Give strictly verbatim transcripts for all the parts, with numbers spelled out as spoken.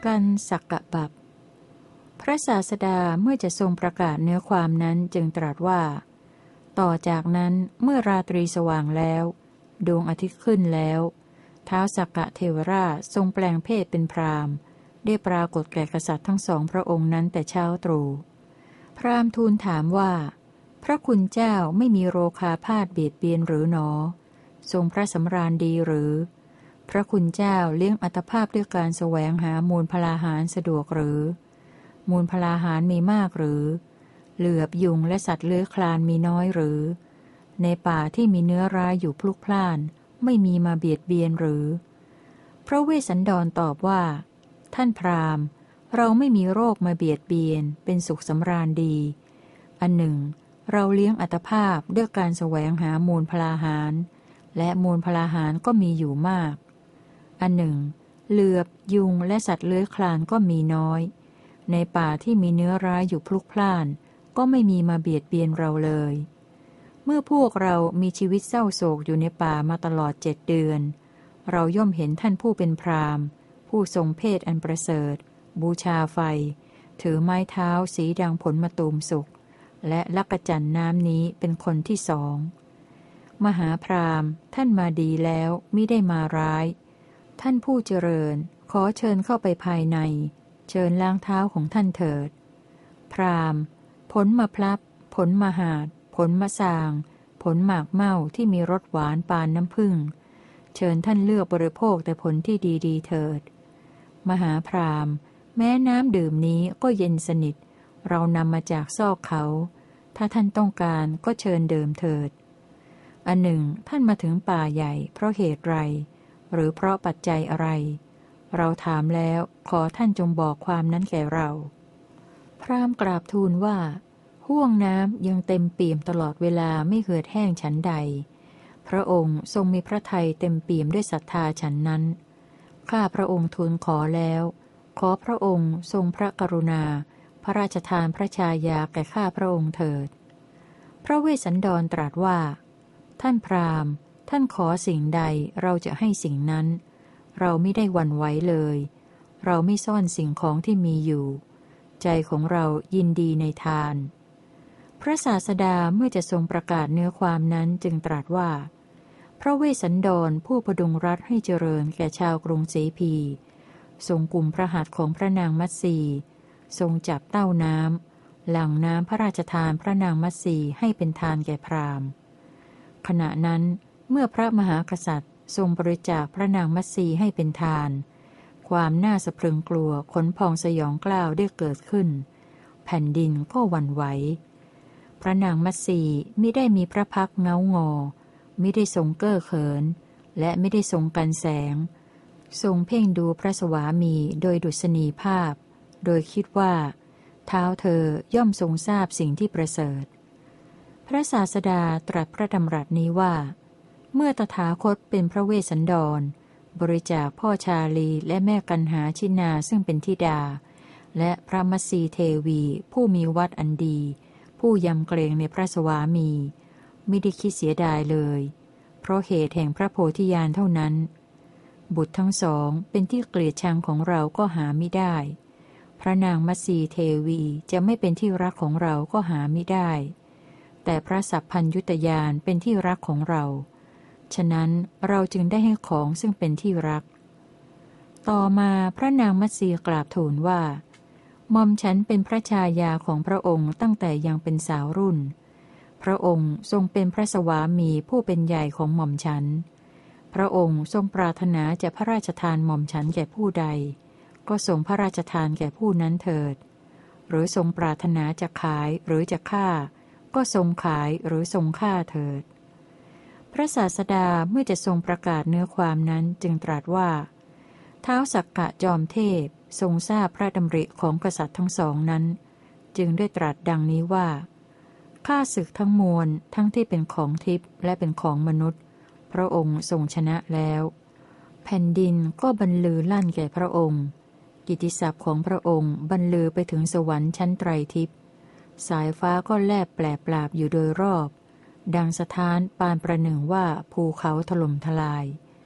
กันสักกะบัพพระศาสดาเมื่อจะทรงประกาศเนื้อความนั้นจึงตรัสว่าต่อจากนั้นเมื่อราตรีสว่างแล้วดวงอาทิตย์ขึ้นแล้วท้าวสักกะเทวราชทรงแปลงเพศเป็นพราหมณ์ได้ปรากฏแก่กษัตริย์ทั้งสองพระองค์นั้นแต่เช้าตรู่พราหมณ์ทูลถามว่าพระคุณเจ้าไม่มีโรคาพาธเบียดเบียนหรือหนอทรงพระสำราญดีหรือพระคุณเจ้าเลี้ยงอัตภาพด้วยการแสวงหามูลพลาหารสะดวกหรือมูลพลาหารมีมากหรือเหลือบยุงและสัตว์เลื้อยคลานมีน้อยหรือในป่าที่มีเนื้อร้ายอยู่พลุกพล่านไม่มีมาเบียดเบียนหรือพระเวสสันดรตอบว่าท่านพราหมณ์เราไม่มีโรคมาเบียดเบียนเป็นสุขสำราญดีอันหนึ่งเราเลี้ยงอัตภาพด้วยการแสวงหามูลพลาหารและมูลพลาหารก็มีอยู่มากอันหนึ่งเหลือบยุงและสัตว์เลื้อยคลานก็มีน้อยในป่าที่มีเนื้อร้ายอยู่พลุกพล่านก็ไม่มีมาเบียดเบียนเราเลยเมื่อพวกเรามีชีวิตเศร้าโศกอยู่ในป่ามาตลอดเจ็ดเดือนเราย่อมเห็นท่านผู้เป็นพราหมณ์ผู้ทรงเพศอันประเสริฐบูชาไฟถือไม้เท้าสีดังผลมะตูมสุกและลักกจันน้ำนี้เป็นคนที่สองมหาพราหมณ์ท่านมาดีแล้วมิได้มาร้ายท่านผู้เจริญขอเชิญเข้าไปภายในเชิญล้างเท้าของท่านเถิดพราหมณ์ผลมะพร้าวผลมหาดผลมะสางผลหมากเม่าที่มีรสหวานปานน้ำผึ้งเชิญท่านเลือกบริโภคแต่ผลที่ดีๆเถิดมหาพราหมณ์แม้น้ำดื่มนี้ก็เย็นสนิทเรานำมาจากซอกเขาถ้าท่านต้องการก็เชิญดื่มเถิดอันหนึ่งท่านมาถึงป่าใหญ่เพราะเหตุไรหรือเพราะปัจจัยอะไรเราถามแล้วขอท่านจงบอกความนั้นแก่เราพราหมณ์กราบทูลว่าห้วงน้ำยังเต็มเปี่ยมตลอดเวลาไม่เหือดแห้งฉันใดพระองค์ทรงมีพระทัยเต็มเปี่ยมด้วยศรัทธาฉันนั้นข้าพระองค์ทูลขอแล้วขอพระองค์ทรงพระกรุณาพระราชทานพระชายาแก่ข้าพระองค์เถิดพระเวสสันดรตรัสว่าท่านพราหมณ์ท่านขอสิ่งใดเราจะให้สิ่งนั้นเราไม่ได้หวั่นไหวเลยเราไม่ซ่อนสิ่งของที่มีอยู่ใจของเรายินดีในทานพระศาสดาเมื่อจะทรงประกาศเนื้อความนั้นจึงตรัสว่าพระเวสสันดรผู้ประดุงรัฐให้เจริญแก่ชาวกรุงศรีพีทรงกุมพระหัตถ์ของพระนางมัตสีทรงจับเต้าน้ำหลั่งน้ำพระราชทานพระนางมัตสีให้เป็นทานแก่พราหมณ์ขณะนั้นเมื่อพระมหากษัตริย์ทรงบริจาคพระนางมัตสีให้เป็นทานความน่าสะพรึงกลัวขนพองสยองกล้าวได้เกิดขึ้นแผ่นดินก็หวั่นไหวพระนางมัตสีมิได้มีพระพักเงางอมิได้ทรงเก้อเขินและไม่ได้ทรงกันแสงทรงเพ่งดูพระสวามีโดยดุษณีภาพโดยคิดว่าเท้าเธอย่อมทรงทราบสิ่งที่ประเสริฐพระศาสดาตรัสพระดำรัสนี้ว่าเมื่อตถาคตเป็นพระเวสสันดรบริจาคพ่อชาลีและแม่กันหาชินาซึ่งเป็นธิดาและพระมัสสีเทวีผู้มีวัดอันดีผู้ยำเกรงในพระสวามีไม่ได้คิดเสียดายเลยเพราะเหตุแห่งพระโพธิญาณเท่านั้นบุตรทั้งสองเป็นที่เกลียดชังของเราก็หาไม่ได้พระนางมัสสีเทวีจะไม่เป็นที่รักของเราก็หาไม่ได้แต่พระสัพพัญญุตญาณเป็นที่รักของเราฉะนั้นเราจึงได้ให้ของซึ่งเป็นที่รักต่อมาพระนางมัตสีกราบทูลว่าหม่อมฉันเป็นพระชายาของพระองค์ตั้งแต่ยังเป็นสาวรุ่นพระองค์ทรงเป็นพระสวามีผู้เป็นใหญ่ของหม่อมฉันพระองค์ทรงปรารถนาจะพระราชทานหม่อมฉันแก่ผู้ใดก็ทรงพระราชทานแก่ผู้นั้นเถิดหรือทรงปรารถนาจะขายหรือจะฆ่าก็ทรงขายหรือทรงฆ่าเถิดพระศาสดาเมื่อจะทรงประกาศเนื้อความนั้นจึงตรัสว่าท้าวสักกะจอมเทพทรงทราบพระดำริของกษัตริย์ทั้งสองนั้นจึงได้ตรัสดังนี้ว่าข้าศึกทั้งมวลทั้งที่เป็นของทิพย์และเป็นของมนุษย์พระองค์ทรงชนะแล้วแผ่นดินก็บรรลือลั่นแก่พระองค์กิตติศัพท์ของพระองค์บรรลือไปถึงสวรรค์ชั้นไตรทิพย์สายฟ้าก็แลบแปลปราบอยู่โดยรอบดังสถานปานประหนึ่งว่าภูเขาถล่มทลายเท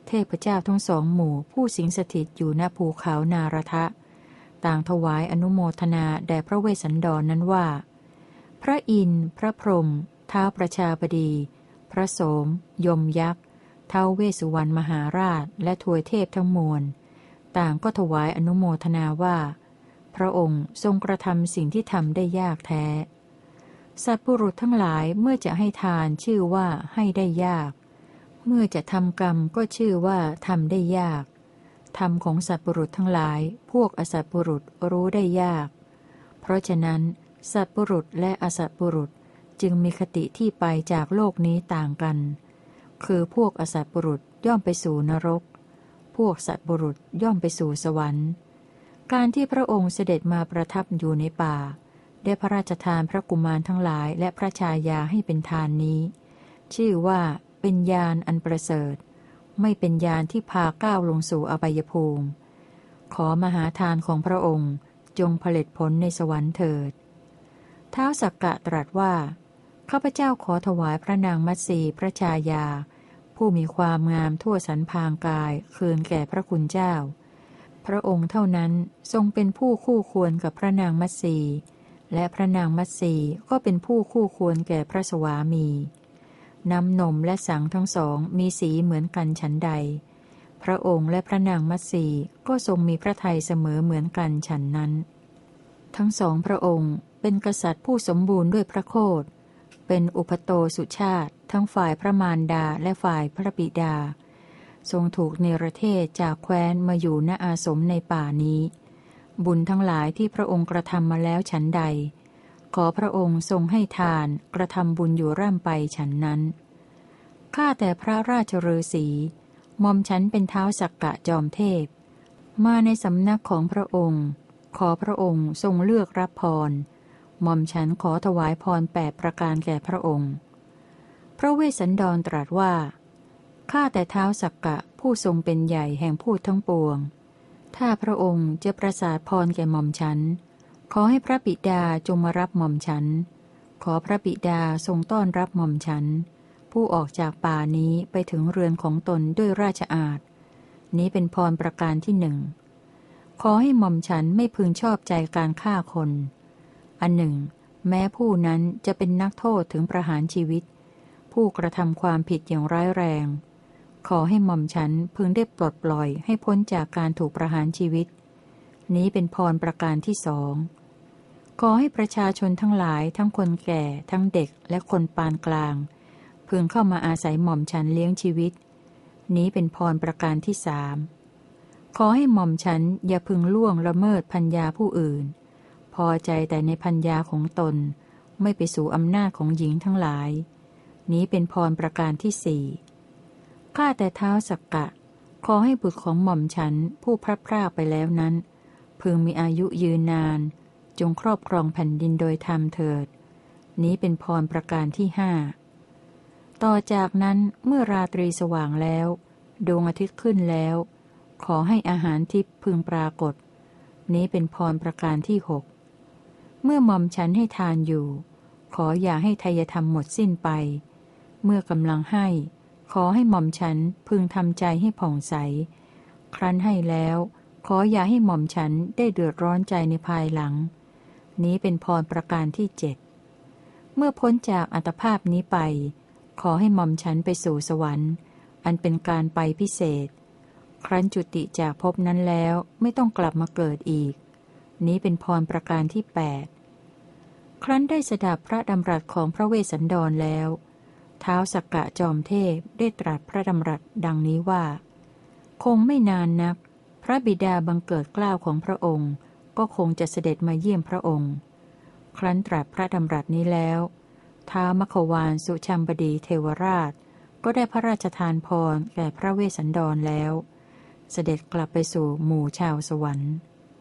เทพเจ้าทั้งสองหมู่ผู้สิงสถิตอยู่ณภูเขานารทะต่างถวายอนุโมทนาแด่พระเวสสันดรนนั้นว่าพระอินทร์พระพรหมท้าวประชาบดีพระโสมยมยักษ์ท้าวเวสสุวรรณมหาราชและทวยเทพทั้งมวลต่างก็ถวายอนุโมทนาว่าพระองค์ทรงกระทำสิ่งที่ทำได้ยากแท้สัตว์บุรุษทั้งหลายเมื่อจะให้ทานชื่อว่าให้ได้ยากเมื่อจะทำกรรมก็ชื่อว่าทำได้ยากธรรมของสัตว์บุรุษทั้งหลายพวกอสัตว์บุรุษรู้ได้ยากเพราะฉะนั้นสัตว์บุรุษและอสัตว์บุรุษจึงมีคติที่ไปจากโลกนี้ต่างกันคือพวกอสัตว์บุรุษย่อมไปสู่นรกพวกสัตว์บุรุษย่อมไปสู่สวรรค์การที่พระองค์เสด็จมาประทับอยู่ในป่าได้พระราชทานพระกุมารทั้งหลายและพระชายาให้เป็นทานนี้ชื่อว่าเป็นญาณอันประเสริฐไม่เป็นญาณที่พาก้าวลงสู่อบายภูมิขอมหาทานของพระองค์จงผลิตผลในสวรรค์เถิดท้าวสักกะตรัสว่าข้าพเจ้าขอถวายพระนางมัตสีพระชายาผู้มีความงามทั่วสรรพางกายคืนแก่พระคุณเจ้าพระองค์เท่านั้นทรงเป็นผู้คู่ควรกับพระนางมัตสีและพระนางมัตสีก็เป็นผู้คู่ควรแก่พระสวามีน้ำนมและสังทั้งสองมีสีเหมือนกันฉันใดพระองค์และพระนางมัตสีก็ทรงมีพระทัยเสมอเหมือนกันฉันนั้นทั้งสองพระองค์เป็นกษัตริย์ผู้สมบูรณ์ด้วยพระโคฏเป็นอุปโตสุชาติทั้งฝ่ายพระมารดาและฝ่ายพระบิดาทรงถูกเนรเทศจากแคว้นมาอยู่ณอาสมในป่านี้บุญทั้งหลายที่พระองค์กระทำมาแล้วฉันใดขอพระองค์ทรงให้ทานกระทำบุญอยู่ร่ำไปฉันนั้นข้าแต่พระราชฤาษีหม่อมฉันเป็นท้าวสักกะจอมเทพมาในสำนักของพระองค์ขอพระองค์ทรงเลือกรับพรหม่อมฉันขอถวายพรแปดประการแก่พระองค์พระเวสสันดรตรัสว่าข้าแต่ท้าวสักกะผู้ทรงเป็นใหญ่แห่งผู้ทั้งปวงถ้าพระองค์จะประสาทพรแก่หม่อมฉันขอให้พระบิดาจงมารับหม่อมฉันขอพระบิดาทรงต้อนรับหม่อมฉันผู้ออกจากป่านี้ไปถึงเรือนของตนด้วยราชอาณนี้เป็นพรประการที่หนึ่งขอให้หม่อมฉันไม่พึงชอบใจการฆ่าคนอันหนึ่งแม้ผู้นั้นจะเป็นนักโทษถึงประหารชีวิตผู้กระทำความผิดอย่างร้ายแรงขอให้หม่อมฉันพึงได้ปลดปล่อยให้พ้นจากการถูกประหารชีวิตนี้เป็นพรประการที่สองขอให้ประชาชนทั้งหลายทั้งคนแก่ทั้งเด็กและคนปานกลางพึงเข้ามาอาศัยหม่อมฉันเลี้ยงชีวิตนี้เป็นพรประการที่สามขอให้หม่อมฉันอย่าพึงล่วงละเมิดพัญญาผู้อื่นพอใจแต่ในพัญญาของตนไม่ไปสู่อำนาจของหญิงทั้งหลายนี้เป็นพรประการที่สี่ข้าแต่ท้าวสักกะขอให้บุตรของหม่อมฉันผู้พลัดพรากไปแล้วนั้นพึงมีอายุยืนนานจงครอบครองแผ่นดินโดยธรรมเถิดนี้เป็นพรประการที่ห้าต่อจากนั้นเมื่อราตรีสว่างแล้วดวงอาทิตย์ขึ้นแล้วขอให้อาหารทิพย์พึงปรากฏนี้เป็นพรประการที่หกเมื่อหม่อมฉันให้ทานอยู่ขออย่าให้ไทยธรรมหมดสิ้นไปเมื่อกำลังให้ขอให้หม่อมฉันพึงทำใจให้ผ่องใสครั้นให้แล้วขออย่าให้หม่อมฉันได้เดือดร้อนใจในภายหลังนี้เป็นพรประการที่เจ็ดเมื่อพ้นจากอัตภาพนี้ไปขอให้หม่อมฉันไปสู่สวรรค์อันเป็นการไปพิเศษครั้นจุติจากภพนั้นแล้วไม่ต้องกลับมาเกิดอีกนี้เป็นพรประการที่แปดครั้นได้สดับพระดำรัสของพระเวสสันดรแล้วท้าวสักกะจอมเทพได้ตรัสพระดำรัสดังนี้ว่าคงไม่นานนักพระบิดาบังเกิดเกล้าของพระองค์ก็คงจะเสด็จมาเยี่ยมพระองค์ครั้นตรัสพระดำรัสนี้แล้วท้าวมขวานสุชัมบดีเทวราชก็ได้พระราชทานพรแก่พระเวสสันดรแล้วเสด็จกลับไปสู่หมู่ชาวสวรรค์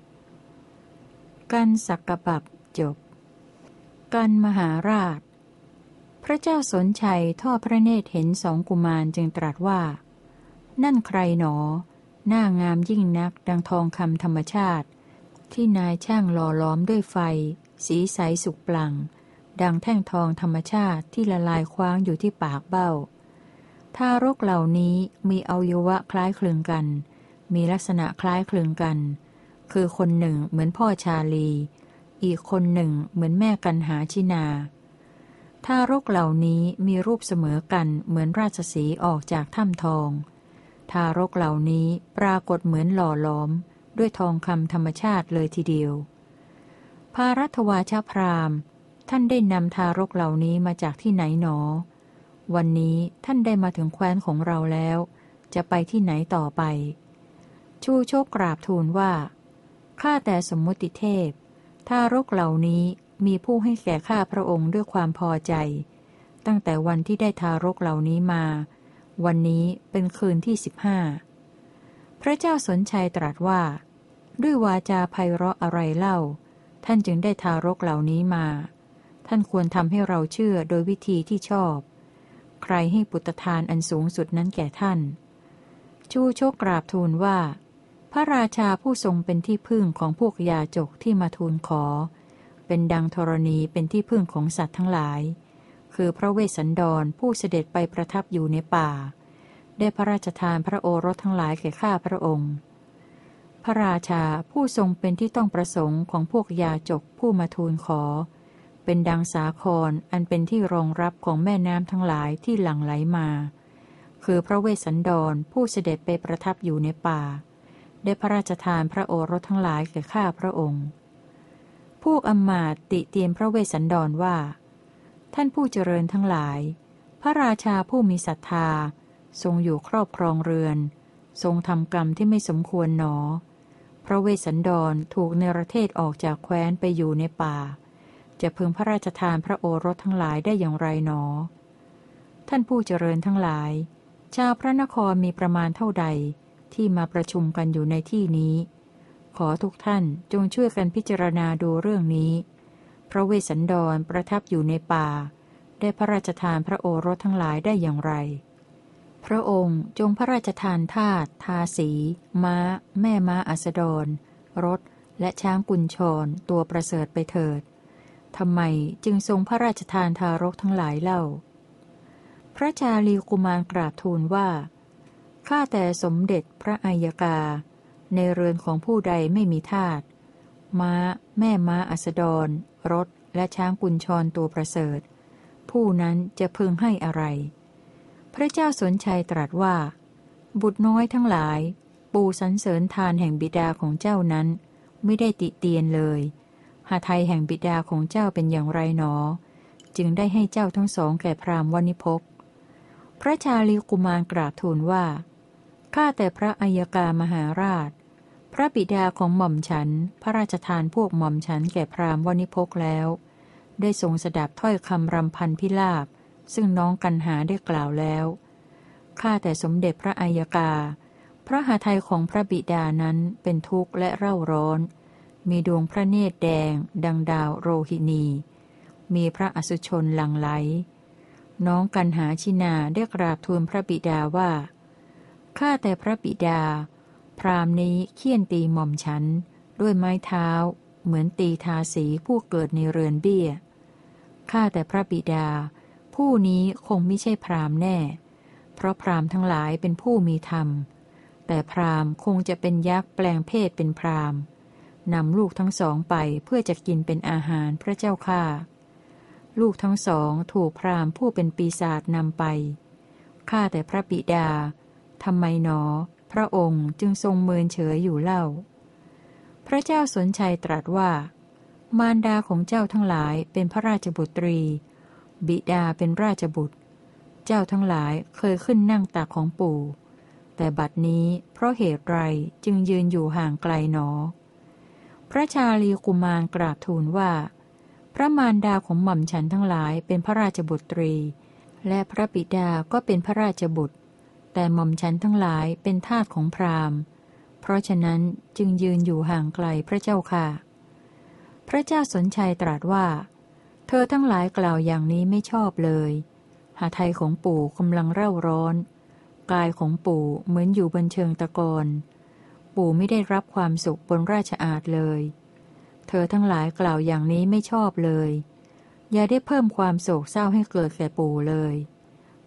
กันสักกบับจบกันมหาราชพระเจ้าสนชัยทอดพระเนตรเห็นสองกุมารจึงตรัสว่านั่นใครหนอหน้างามยิ่งนักดังทองคำธรรมชาติที่นายช่างหล่อล้อมด้วยไฟสีใสสุกปลั่งดังแท่งทองธรรมชาติที่ละลายคว้างอยู่ที่ปากเบ้าทารกเหล่านี้มีอวัยวะคล้ายคลึงกันมีลักษณะคล้ายคลึงกันคือคนหนึ่งเหมือนพ่อชาลีอีกคนหนึ่งเหมือนแม่กันหาชินาทารกเหล่านี้มีรูปเสมอกันเหมือนราชสีห์ออกจากถ้ำทองทารกเหล่านี้ปรากฏเหมือนหล่อหลอมด้วยทองคำธรรมชาติเลยทีเดียวพารัตวาชพราหมณ์ท่านได้นำทารกเหล่านี้มาจากที่ไหนหนอวันนี้ท่านได้มาถึงแคว้นของเราแล้วจะไปที่ไหนต่อไปชูโชคกราบทูลว่าข้าแต่สมมุติเทพทารกเหล่านี้มีผู้ให้แก่ข้าพระองค์ด้วยความพอใจตั้งแต่วันที่ได้ทารกเหล่านี้มาวันนี้เป็นคืนที่สิบห้าพระเจ้าสนชัยตรัสว่าด้วยวาจาไพเราะอะไรเล่าท่านจึงได้ทารกเหล่านี้มาท่านควรทำให้เราเชื่อโดยวิธีที่ชอบใครให้ปุตตทานอันสูงสุดนั้นแก่ท่านชูโชคกราบทูลว่าพระราชาผู้ทรงเป็นที่พึ่งของพวกยาจกที่มาทูลขอเป็นดังธรณีเป็นที่พึ่งของสัตว์ทั้งหลายคือพระเวสสันดรผู้เสด็จไปประทับอยู่ในป่าได้พระราชทานพระโอรสทั้งหลายแก่ข้าพระองค์พระราชาผู้ทรงเป็นที่ต้องประสงค์ของพวกยาจกผู้มาทูลขอเป็นดังสาครอันเป็นที่รองรับของแม่น้ำทั้งหลายที่หลั่งไหลมาคือพระเวสสันดรผู้เสด็จไปประทับอยู่ในป่าได้พระราชทานพระโอรสทั้งหลายแก่ข้าพระองค์พวกอำมาตย์ติเตียนพระเวสสันดรว่าท่านผู้เจริญทั้งหลายพระราชาผู้มีศรัทธาทรงอยู่ครอบครองเรือนทรงทำกรรมที่ไม่สมควรหนอพระเวสสันดรถูกเนรเทศออกจากแคว้นไปอยู่ในป่าจะพึงพระราชทานพระโอรสทั้งหลายได้อย่างไรหนอท่านผู้เจริญทั้งหลายชาวพระนครมีประมาณเท่าใดที่มาประชุมกันอยู่ในที่นี้ขอทุกท่านจงช่วยกันพิจารณาดูเรื่องนี้พระเวสสันดรประทับอยู่ในป่าได้พระราชทานพระโอรสทั้งหลายได้อย่างไรพระองค์จงพระราชทานทาสทาสีม้าแม่ม้าอัสดรรถและช้างกุญชรตัวประเสริฐไปเถิดทำไมจึงทรงพระราชทานทารกทั้งหลายเล่าพระชาลีกุมารกราบทูลว่าข้าแต่สมเด็จพระอัยกาในเรือนของผู้ใดไม่มีทาสม้าแม่ม้าอัสดรรถและช้างกุญชรตัวประเสริฐผู้นั้นจะพึงให้อะไรพระเจ้าสนชัยตรัสว่าบุตรน้อยทั้งหลายปู่สรรเสริญทานแห่งบิดาของเจ้านั้นไม่ได้ติเตียนเลยหาไทยแห่งบิดาของเจ้าเป็นอย่างไรหนอจึงได้ให้เจ้าทั้งสองแก่พราหมณ์วณิพกพระชาลีกุมารกราบทูลว่าข้าแต่พระอัยกามหาราชพระบิดาของหม่อมฉันพระราชทานพวกหม่อมฉันแก่พราหมณ์วณิพกแล้วได้ทรงสดับถ้อยคำรำพันพิลาภซึ่งน้องกันหาได้กล่าวแล้วข้าแต่สมเด็จพระอัยกาพระหฤทัยของพระบิดานั้นเป็นทุกข์และเร่าร้อนมีดวงพระเนตรแดงดังดาวโรหินีมีพระอสุชนหลั่งไหลน้องกันหาชินาได้กราบทูลพระบิดาว่าข้าแต่พระบิดาพราหมณ์นี้เคี่ยนตีหม่อมฉันด้วยไม้เท้าเหมือนตีทาสีผู้เกิดในเรือนเบี้ยข้าแต่พระบิดาผู้นี้คงไม่ใช่พราหมณ์แน่เพราะพราหมณ์ทั้งหลายเป็นผู้มีธรรมแต่พราหมณ์คงจะเป็นยักษ์แปลงเพศเป็นพราหมณ์นำลูกทั้งสองไปเพื่อจะกินเป็นอาหารพระเจ้าข้าลูกทั้งสองถูกพราหมณ์ผู้เป็นปีศาจนำไปข้าแต่พระบิดาทำไมหนอพระองค์จึงทรงเมินเฉยอยู่เล่าพระเจ้าสนชัยตรัสว่ามารดาของเจ้าทั้งหลายเป็นพระราชบุตรีบิดาเป็นราชบุตรเจ้าทั้งหลายเคยขึ้นนั่งตักของปู่แต่บัดนี้เพราะเหตุไรจึงยืนอยู่ห่างไกลหนอพระชาลีกุมารกราบทูลว่าพระมารดาของหม่อมฉันทั้งหลายเป็นพระราชบุตรีและพระบิดาก็เป็นพระราชบุตรแต่หม่อมฉันทั้งหลายเป็นทาสของพราหมณ์เพราะฉะนั้นจึงยืนอยู่ห่างไกลพระเจ้าค่ะพระเจ้าสนชัยตรัสว่าเธอทั้งหลายกล่าวอย่างนี้ไม่ชอบเลยหฤทัยของปู่กำลังเร่าร้อนกายของปู่เหมือนอยู่บนเชิงตะกอนปู่ไม่ได้รับความสุขบนราชอาณเลย เธอทั้งหลายกล่าวอย่างนี้ไม่ชอบเลยอย่าได้เพิ่มความโศกเศร้าให้เกิดแก่ปู่เลย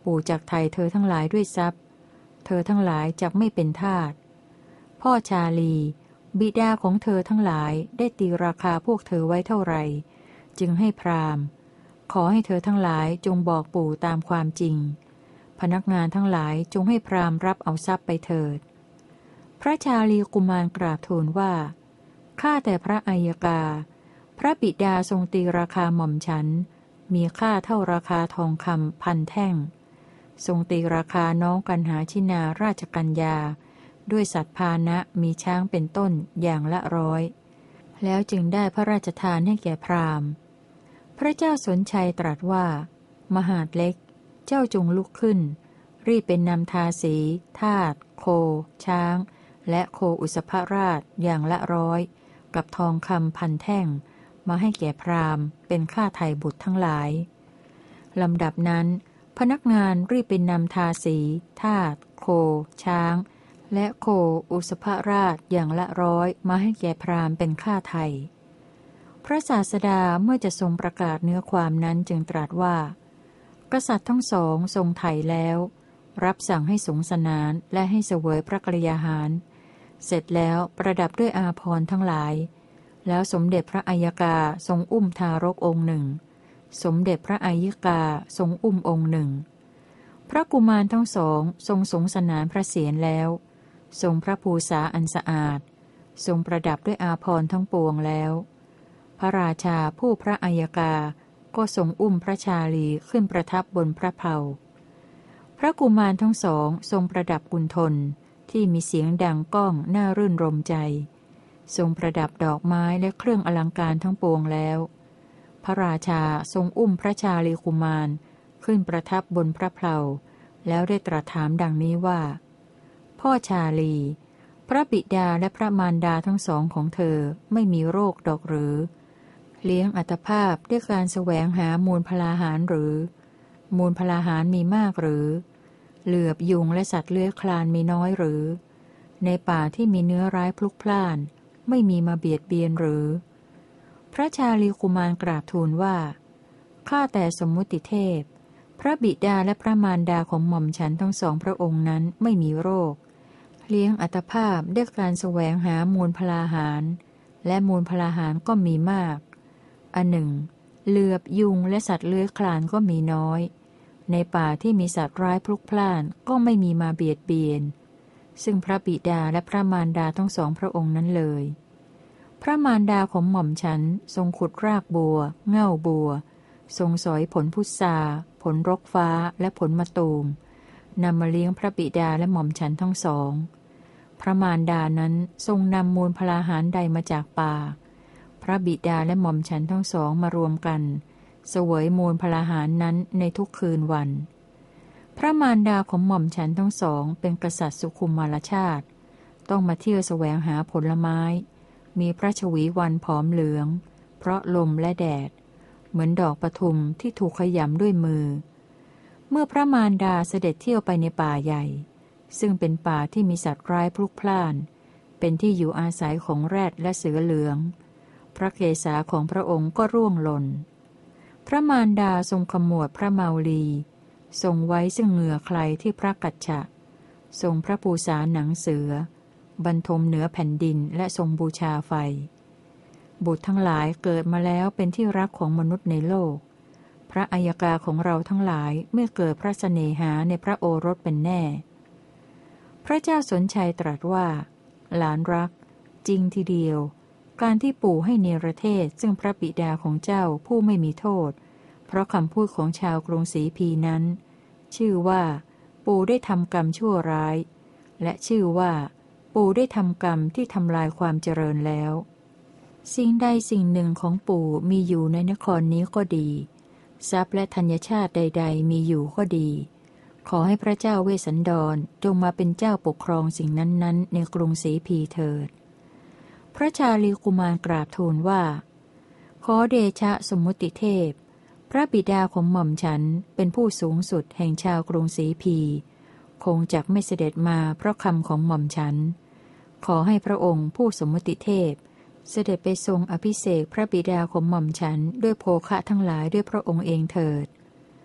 ปู่จักไถ่เธอทั้งหลายด้วยทรัพย์เธอทั้งหลายจักไม่เป็นทาสพ่อชาลีบิดาของเธอทั้งหลายได้ตีราคาพวกเธอไว้เท่าไหร่จึงให้พราหมณ์ขอให้เธอทั้งหลายจงบอกปู่ตามความจริงพนักงานทั้งหลายจงให้พราหมณ์รับเอาทรัพย์ไปเถิดพระชาลีกุมารกราบทูลว่าข้าแต่พระอัยกาพระบิดาทรงตีราคาหม่อมฉันมีค่าเท่าราคาทองคำพันแท่งทรงตีราคาน้องกันหาชินาราชกัญญาด้วยสัตว์พานะมีช้างเป็นต้นอย่างละร้อยแล้วจึงได้พระราชทานให้แก่พราหมณ์พระเจ้าสนชัยตรัสว่ามหาดเล็กเจ้าจงลุกขึ้นรีบเป็นนำทาสีทาสโคช้างและโคอุสภราชอย่างละร้อยกับทองคำพันแท่งมาให้แก่พราหมณ์เป็นค่าไถ่บุตรทั้งหลายลำดับนั้นพนักงานรีบเป็นนำทาสีทาสโคช้างและโคอุสภราชอย่างละร้อยมาให้แก่พราหมณ์เป็นค่าไถ่พระศาสดาเมื่อจะทรงประกาศเนื้อความนั้นจึงตรัสว่ากษัตริย์ทั้งสองทรงไถ่แล้วรับสั่งให้สงสนานและให้เสวยพระกรยาหารเสร็จแล้วประดับด้วยอาภรณ์ทั้งหลายแล้วสมเด็จพระอัยกาทรงอุ้มทารกองค์หนึ่งสมเด็จพระอัยกาทรงอุ้มองค์หนึ่งพระกุมารทั้งสองทรงสงสนานพระเศียรแล้วทรงพระภูษาอันสะอาดทรงประดับด้วยอาภรณ์ทั้งปวงแล้วพระราชาผู้พระอัยกาก็ทรงอุ้มพระชาลีขึ้นประทับบนพระเพลาพระกุมารทั้งสองทรงประดับกุณฑลที่มีเสียงดังก้องน่ารื่นรมใจทรงประดับดอกไม้และเครื่องอลังการทั้งปวงแล้วพระราชาทรงอุ้มพระชาลีกุมารขึ้นประทับบนพระเพลาแล้วได้ตรัสถามดังนี้ว่าพ่อชาลีพระบิดาและพระมารดาทั้งสองของเธอไม่มีโรคดอกหรือเลี้ยงอัตภาพด้วยการแสวงหามูลพลาหารหรือมูลพลาหารมีมากหรือเหลือบยุงและสัตว์เลื้อยคลานมีน้อยหรือในป่าที่มีเนื้อร้ายพลุกพล่านไม่มีมาเบียดเบียนหรือพระชาลีกุมารกราบทูลว่าข้าแต่สมมุติเทพพระบิดาและพระมารดาของหม่อมฉันทั้งสองพระองค์นั้นไม่มีโรคเลี้ยงอัตภาพด้วยการแสวงหามูลพลาหารและมูลพลาหารก็มีมากอันหนึ่งเหลือบยุงและสัตว์เลื้อยคลานก็มีน้อยในป่าที่มีสัตว์ร้ายพลุกพล่านก็ไม่มีมาเบียดเบียนซึ่งพระบิดาและพระมารดาทั้งสองพระองค์นั้นเลยพระมารดาของหม่อมฉันทรงขุดรากบัวเง่าบัวทรงสอยผลพุทราผลรกฟ้าและผลมะตูมนำมาเลี้ยงพระบิดาและหม่อมฉันทั้งสองพระมารดานั้นทรงนำมูลพลาหารใดมาจากป่าพระบิดาและหม่อมฉันทั้งสองมารวมกันเสวยมูลพลาหารนั้นในทุกคืนวันพระมารดาของหม่อมฉันทั้งสองเป็นกษัตริย์สุขุมมารชาติต้องมาเที่ยวแสวงหาผลไม้มีพระชวีวันผอมเหลืองเพราะลมและแดดเหมือนดอกปทุมที่ถูกขยำด้วยมือเมื่อพระมารดาเสด็จเที่ยวไปในป่าใหญ่ซึ่งเป็นป่าที่มีสัตว์ร้ายพลุกพล่านเป็นที่อยู่อาศัยของแรดและเสือเหลืองพระเกศาของพระองค์ก็ร่วงหล่นพระมารดาทรงขมวดพระเมาลีทรงไว้ซึ่งเหงื่อใครที่พระกัจฉะทรงพระภูษาหนังเสือบรรทมเหนือแผ่นดินและทรงบูชาไฟบุตรทั้งหลายเกิดมาแล้วเป็นที่รักของมนุษย์ในโลกพระอัยกาของเราทั้งหลายเมื่อเกิดพระเสน่หาในพระโอรสเป็นแน่พระเจ้าสนชัยตรัสว่าหลานรักจริงทีเดียวการที่ปู่ให้เนรเทศซึ่งพระบิดาของเจ้าผู้ไม่มีโทษเพราะคำพูดของชาวกรุงศรีพีนั้นชื่อว่าปู่ได้ทำกรรมชั่วร้ายและชื่อว่าปู่ได้ทำกรรมที่ทำลายความเจริญแล้วสิ่งใดสิ่งหนึ่งของปู่มีอยู่ในนครนี้ก็ดีทรัพย์และธัญชาติใดๆมีอยู่ก็ดีขอให้พระเจ้าเวสสันดรจงมาเป็นเจ้าปกครองสิ่งนั้นๆในกรุงศรีพีเถิดพระชาลีกุมารกราบทูลว่าขอเดชะสมมุติเทพพระบิดาของหม่อมฉันเป็นผู้สูงสุดแห่งชาวกรุงศรีพีคงจักไม่เสด็จมาเพราะคำของหม่อมฉันขอให้พระองค์ผู้สมมุติเทพเสด็จไปทรงอภิเษกพระบิดาของหม่อมฉันด้วยโภคะทั้งหลายด้วยพระองค์เองเถิด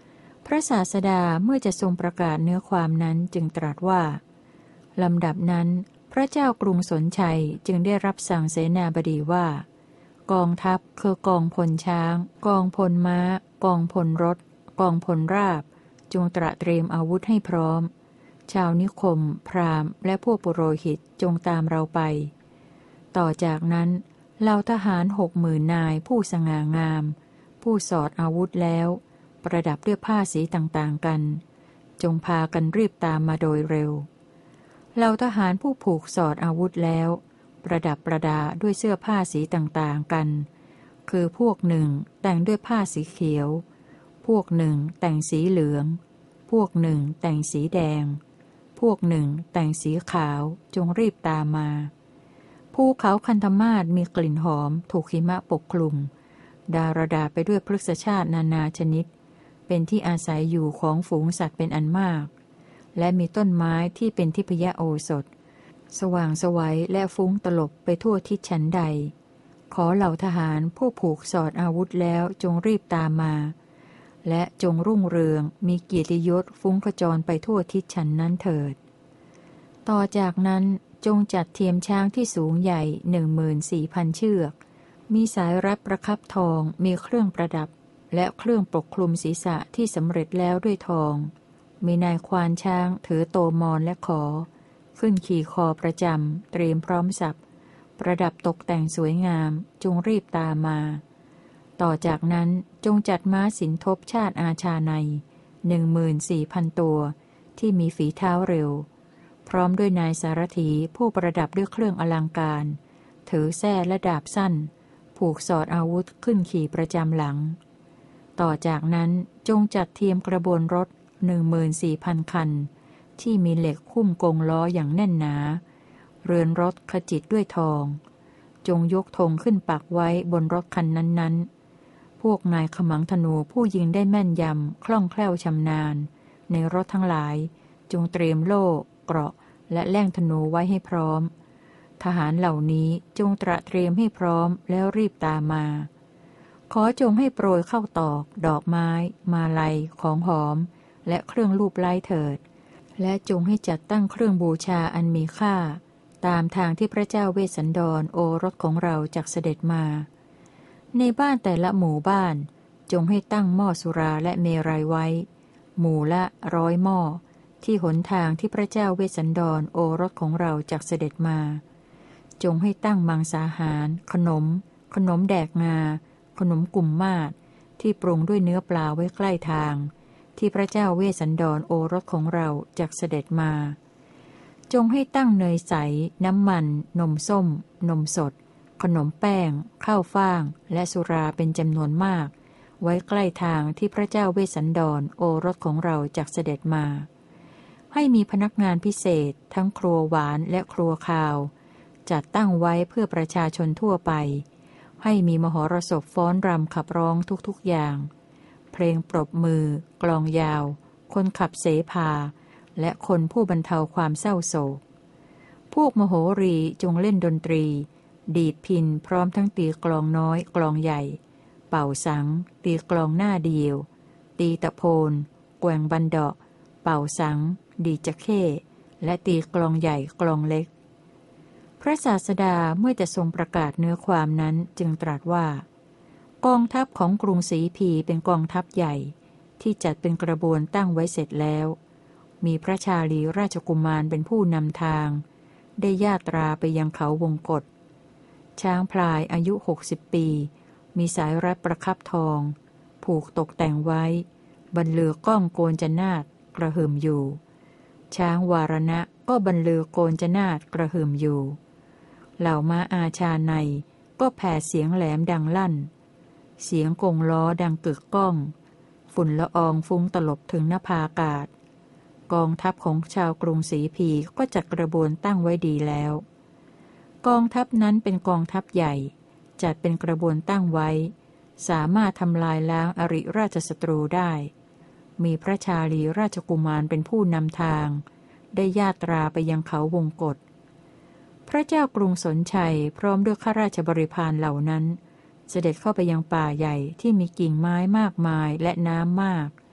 พระศาสดาเมื่อจะทรงประกาศเนื้อความนั้นจึงตรัสว่าลำดับนั้นพระเจ้ากรุงสนชัยจึงได้รับสั่งเสนาบดีว่ากองทัพคือกองพลช้างกองพลม้ากองพลรถกองพลราบจงตระเตรียมอาวุธให้พร้อมชาวนิคมพราหมณ์และพวกปุโรหิตจงตามเราไปต่อจากนั้นเหล่าทหารหกหมื่นนายผู้สง่างามผู้สอดอาวุธแล้วประดับด้วยผ้าสีต่างๆกันจงพากันรีบตามมาโดยเร็วเหล่าทหารผู้ผูกสอดอาวุธแล้วประดับประดาด้วยเสื้อผ้าสีต่างๆกันคือพวกหนึ่งแต่งด้วยผ้าสีเขียวพวกหนึ่งแต่งสีเหลืองพวกหนึ่งแต่งสีแดงพวกหนึ่งแต่งสีขาวจงรีบตามมาภูเขาคันธมาศมีกลิ่นหอมถูกหิมะปกคลุมดารดาไปด้วยพฤกษชาตินานาชนิดเป็นที่อาศัยอยู่ของฝูงสัตว์เป็นอันมากและมีต้นไม้ที่เป็นทิพยโอสถสว่างไสวและฟุ้งตลบไปทั่วทิศชั้นใดขอเหล่าทหารผู้ผูกสอดอาวุธแล้วจงรีบตามมาและจงรุ่งเรืองมีเกียรติยศฟุ้งกระจรไปทั่วทิศชั้นนั้นเถิดต่อจากนั้นจงจัดเทียมช้างที่สูงใหญ่หนึ่งหมื่นสี่พันเชือกมีสายรัดประคับทองมีเครื่องประดับและเครื่องปกคลุมศีรษะที่สำเร็จแล้วด้วยทองมีนายควานช้างถือโตมอนและขอขึ้นขี่คอประจำเตรียมพร้อมสับประดับตกแต่งสวยงามจงรีบตามมาต่อจากนั้นจงจัดม้าสินทบชาติอาชาในหนึ่งหมื่นสี่พันตัวที่มีฝีเท้าเร็วพร้อมด้วยนายสารถีผู้ประดับด้วยเครื่องอลังการถือแส้และดาบสั้นผูกสอดอาวุธขึ้นขี่ประจำหลังต่อจากนั้นจงจัดเทียมกระบวนรถหนึ่งหมื่นสี่พันคันที่มีเหล็กหุ้มกงล้ออย่างแน่นหนาเรือนรถขจิตด้วยทองจงยกธงขึ้นปักไว้บนรถคันนั้นๆพวกนายขมังธนูผู้ยิงได้แม่นยำคล่องแคล่วชำนาญในรถทั้งหลายจงเตรียมโล่เกราะและแล่งธนูไว้ให้พร้อมทหารเหล่านี้จงตระเตรียมให้พร้อมแล้วรีบตามมาขอจงให้โปรยเข้าตอกดอกไม้มาลัยของหอมและเครื่องลูบไล้เถิดและจงให้จัดตั้งเครื่องบูชาอันมีค่าตามทางที่พระเจ้าเวสสันดรโอรสของเราจักเสด็จมาในบ้านแต่ละหมู่บ้านจงให้ตั้งหม้อสุราและเมรัยไว้หมู่ละร้อยหม้อที่หนทางที่พระเจ้าเวสสันดรโอรสของเราจักเสด็จมาจงให้ตั้งมังสาหารขนมขนมแดกงาขนมกุ่มมาศที่ปรุงด้วยเนื้อปลาไว้ใกล้ทางที่พระเจ้าเวสสันดรโอรสของเราจักเสด็จมาจงให้ตั้งเนยใสน้ำมันนมส้มนมสดขนมแป้งข้าวฟ่างและสุราเป็นจำนวนมากไว้ใกล้ทางที่พระเจ้าเวสสันดรโอรสของเราจักเสด็จมาให้มีพนักงานพิเศษทั้งครัวหวานและครัวคาวจัดตั้งไว้เพื่อประชาชนทั่วไปให้มีมหรสพฟ้อนรำขับร้องทุกๆอย่างเพลงปรบมือกลองยาวคนขับเสภาและคนผู้บรรเทาความเศร้าโศกพวกมโหรีจงเล่นดนตรีดีดพิณพร้อมทั้งตีกลองน้อยกลองใหญ่เป่าสังตีกลองหน้าเดียวตีตะโพนแกว่งบันเดาะเป่าสังดีจะเข้และตีกลองใหญ่กลองเล็กพระศาสดาเมื่อจะทรงประกาศเนื้อความนั้นจึงตรัสว่ากองทัพของกรุงศรีพีเป็นกองทัพใหญ่ที่จัดเป็นกระบวนตั้งไว้เสร็จแล้วมีพระชาลีราชกุมารเป็นผู้นำทางได้ญาตราไปยังเขาวงกฏช้างพลายอายุหกสิบปีมีสายรัดประคับทองผูกตกแต่งไว้บรรลือก้องโกนจนาฏกระหึ่มอยู่ช้างวารณะก็บรรลือโกนจนาฏกระหึ่มอยู่เหล่าม้าอาชาในก็แผ่เสียงแหลมดังลั่นเสียงกงล้อดังกึกก้องฝุ่นละอองฟุ้งตลบถึงนภาอากาศกองทัพของชาวกรุงศรีพีก็จัดกระบวนตั้งไว้ดีแล้วกองทัพนั้นเป็นกองทัพใหญ่จัดเป็นกระบวนตั้งไว้สามารถทำลายล้างอริราชศัตรูได้มีพระชาลีราชกุมารเป็นผู้นำทางได้ญาตราไปยังเขาวงกฏพระเจ้ากรุงสนชัยพร้อมด้วยข้าราชบริพารเหล่านั้นเสด็จเข้าไปยังป่าใหญ่ที่มีกิ่งไม้มากมายและน้ำมาก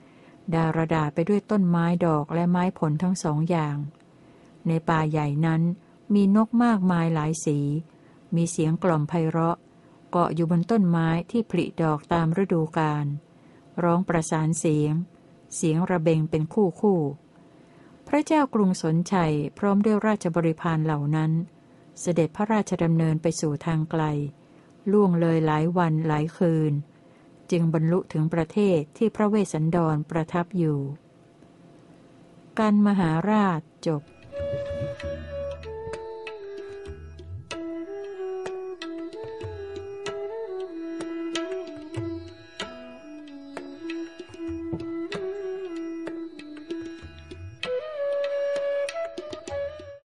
ดารดาไปด้วยต้นไม้ดอกและไม้ผลทั้งสองอย่าง ในป่าใหญ่นั้นมีนกมากมายหลายสี มีเสียงกล่อมไพเราะเกาะอยู่บนต้นไม้ที่ผลิดอกตามฤดูกาลร้องประสานเสียงเสียงระเบงเป็นคู่คู่พระเจ้ากรุงสนชัยพร้อมด้วยราชบริพารเหล่านั้นเสด็จพระราชดำเนินไปสู่ทางไกลล่วงเลยหลายวันหลายคืนจึงบรรลุถึงประเทศที่พระเวสสันดรประทับอยู่กันมหาราชจบ